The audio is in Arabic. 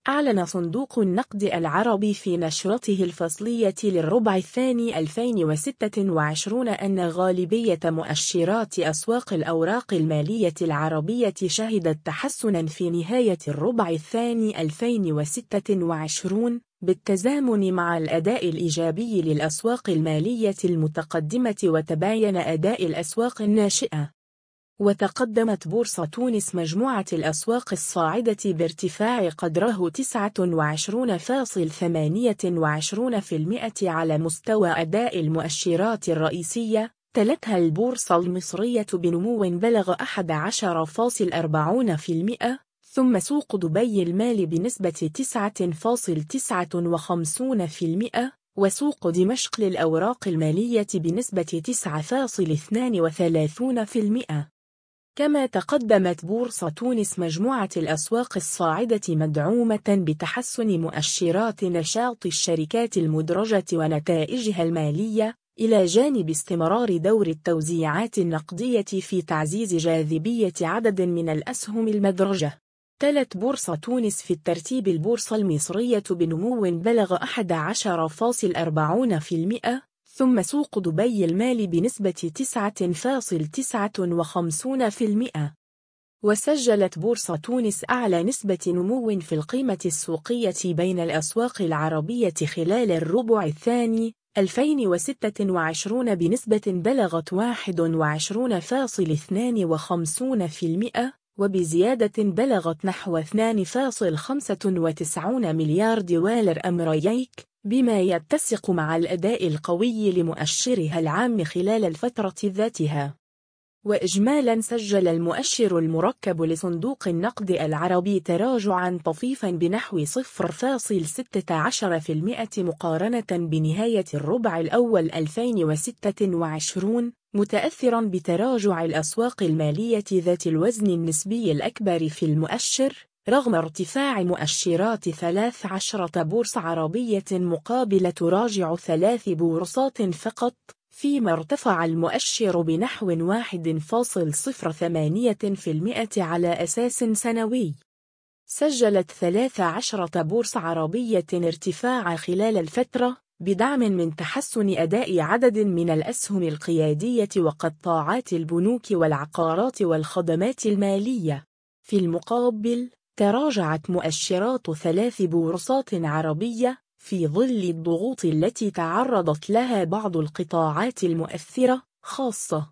أعلن صندوق النقد العربي في نشرته الفصلية للربع الثاني 2026 أن غالبية مؤشرات أسواق الأوراق المالية العربية شهدت تحسناً في نهاية الربع الثاني 2026 بالتزامن مع الأداء الإيجابي للأسواق المالية المتقدمة وتباين أداء الأسواق الناشئة. وتقدمت بورصة تونس مجموعة الأسواق الصاعدة بارتفاع قدره 29.28% على مستوى أداء المؤشرات الرئيسية. تلتها البورصة المصرية بنمو بلغ 11.40%، ثم سوق دبي المال بنسبة 9.59%، وسوق دمشق للأوراق المالية بنسبة 9.32%. كما تقدمت بورصة تونس مجموعة الأسواق الصاعدة مدعومة بتحسن مؤشرات نشاط الشركات المدرجة ونتائجها المالية، إلى جانب استمرار دور التوزيعات النقدية في تعزيز جاذبية عدد من الأسهم المدرجة. تلت بورصة تونس في الترتيب البورصة المصرية بنمو بلغ 11.40%، ثم سوق دبي المال بنسبة 9.59%. وسجلت بورصة تونس أعلى نسبة نمو في القيمة السوقية بين الأسواق العربية خلال الربع الثاني 2026 بنسبة بلغت 21.52%، وبزيادة بلغت نحو 2.95 مليار دولار أمريكي، بما يتسق مع الأداء القوي لمؤشرها العام خلال الفترة ذاتها. وإجمالاً سجل المؤشر المركب لصندوق النقد العربي تراجعاً طفيفاً بنحو 0.16% مقارنة بنهاية الربع الأول 2026، متأثراً بتراجع الأسواق المالية ذات الوزن النسبي الأكبر في المؤشر، رغم ارتفاع مؤشرات 13 بورصة عربية مقابل تراجع 3 بورصات فقط، فيما ارتفع المؤشر بنحو 1.08% على أساس سنوي. سجلت 13 بورصة عربية ارتفاع خلال الفترة، بدعم من تحسن أداء عدد من الأسهم القيادية وقطاعات البنوك والعقارات والخدمات المالية. في المقابل، تراجعت مؤشرات 3 بورصات عربية في ظل الضغوط التي تعرضت لها بعض القطاعات المؤثرة، خاصة